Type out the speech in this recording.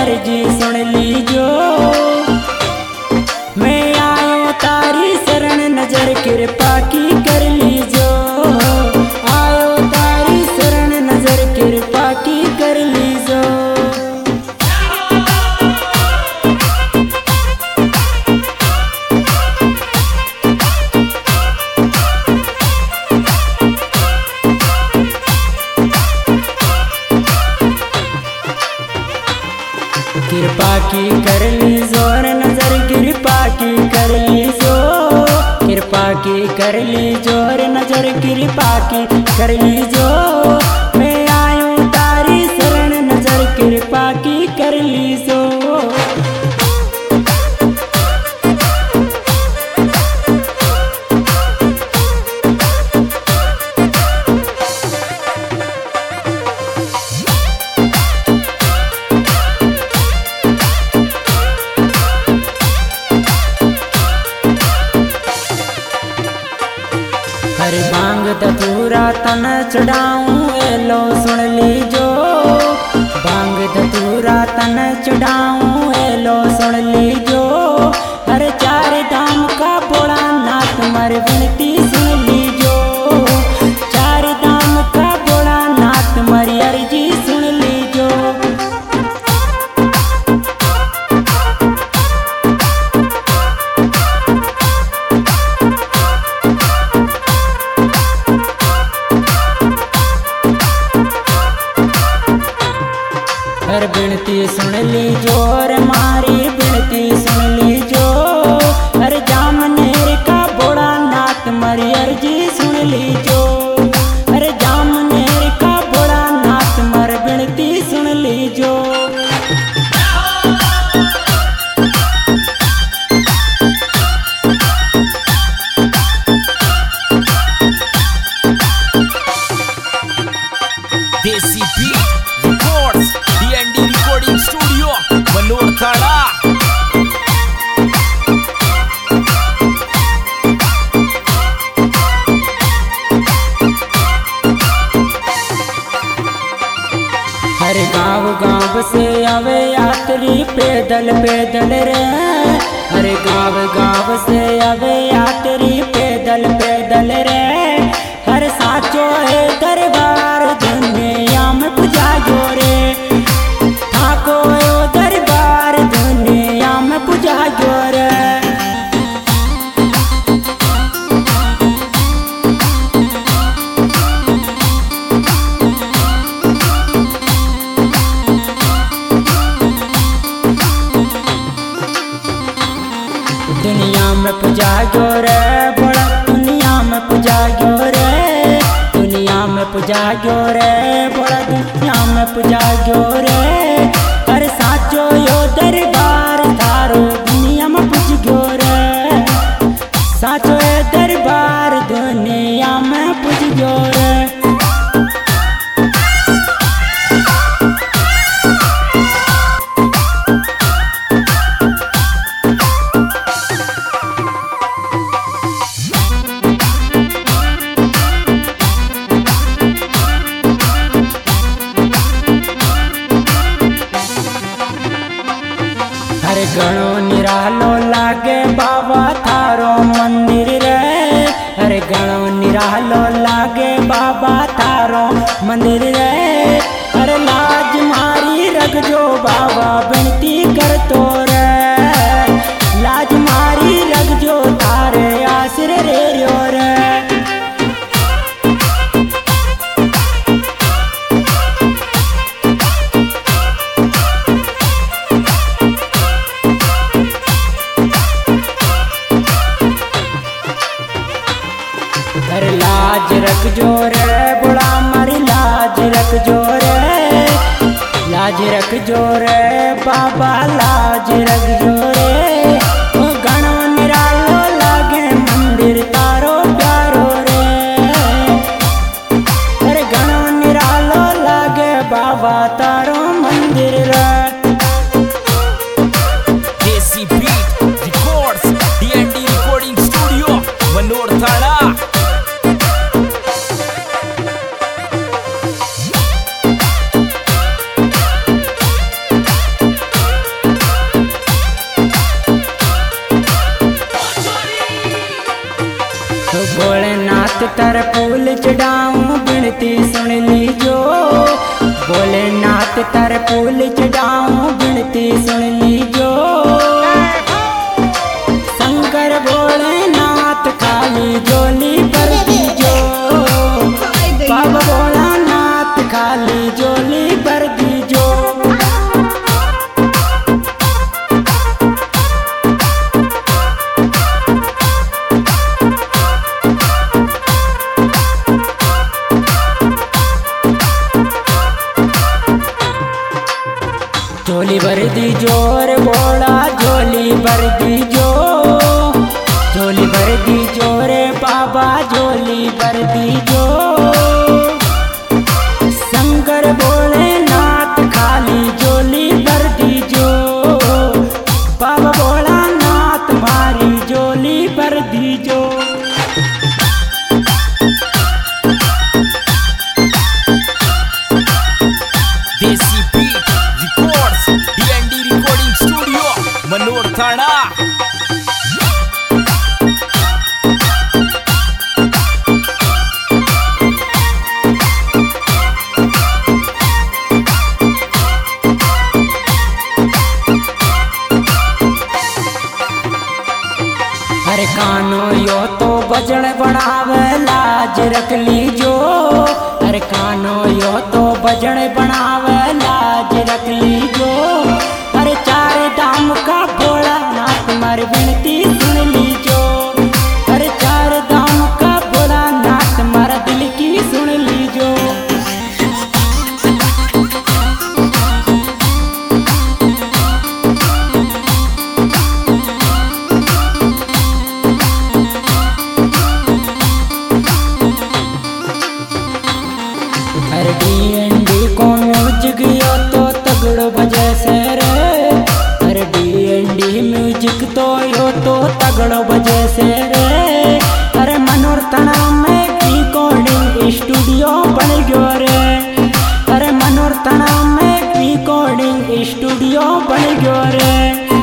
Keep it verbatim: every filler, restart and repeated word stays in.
अर्जी सुन लीजो। मैं आयो तारी शरण नजर कृपा की कर लीजो। आयो तारी शरण नजर कृपा की कर लीजो। कृपा की कर लीजो रे नजर कृपा की कर लीजो। कृपा की कर लीजो रे नजर कृपा की कर लीजो। मैं आयो तारी शरण नजर कृपा की कर लीजो। हरे भांग धतूरा तन चढ़ाऊं एलो सुन लीजो। भांग धतूरा तन चढ़ाऊं एलो सुन लीजो। हर चार धाम का भोला नाथ मर विनती सुन लीजो। चार धाम का भोला नाथ मरी अर्जी सुन लीजो। हर बिनती सुन लीजो रे मारी बिनती सुन लीजो। हर जामनेर का भोला नाथ मरी अर्जी सुन लीजो। हर जामनेर का भोला नाथ मर बिनती सुन लीजो। Desi beat records D N D recording studio Manor Thada. हर गांव गांव से आवे यात्री पैदल पैदल रे। हर गांव गांव से आवे यात्री पैदल पैदल रे। हर साचो है दरबार दुनिया में पुजायो रे। ठाको है दरबार दुनिया में पुजायो रे। दुनिया में पुजायो रे बड़ा दुनिया में पुजायो रे। दुनिया में पुजायो रे बड़ा दुनिया में पुजायो रे। हर साचो यो दरबार थारो दुनिया में पुजगयो रे। साचो ये दरबार दुनिया में पुजगयो रे। हर गणो निरालो लागे बाबा थारो मंदिर रे। हर गणो निरालो लागे बाबा थारो मंदिर रे। हर लाज मारी रखजो बाबा विनती करतो रे। लाज मारी रखजो थारे आसरे रे रो रे। हर लाज रखजो रे बड़ा मारी लाज रखजो रे। लाज रखजो रे बाबा लाज रखजो रे। ओ गणो निरालो लागे मंदिर तारो प्यारो रे। हर गणो निरालो लागे बाबा तारो मंदिर रे। Desi beat records D N D recording studio Manor Thada. चढ़ाऊं बिनती सुन लीजो, भोलेनाथ तर फूल चढ़ाऊं बिनती सुन लीजो। शंकर भोलेनाथ खाली झोली भर दीजो, बाबा भोलानाथ खाली झोली भर दीजो। झोली भर दीजो रे भोला झोली भर दीजो, झोली भर दीजो रे बाबा झोली भर दीजो। शंकर भोलेनाथ खाली झोली भर दीजो, बाबा भोलानाथ मारी झोली भर दीजो। Desi beat records DND recording studio Manor Thana. अरे कानो यो तो बजन बनावे लाज रख लीजो, अरे कानो यो तो बजन बनावे लाज रख लीजो। अरे चार धाम का भोलानाथ मारी विनती सुन लीजो, अरे चार धाम का भोलानाथ मारा दिल की सुन लीजो। अरे डीएनडी को म्यूजिक यो तो तगड़ो बजे से रे, अरे डीएनडी म्यूजिक तो यो तो तगड़ो बजे से रे। अरे मनोर थाना में रिकॉर्डिंग स्टूडियो बन गयो रे, अरे मनोर थाना में रिकॉर्डिंग स्टूडियो बन गयो रे।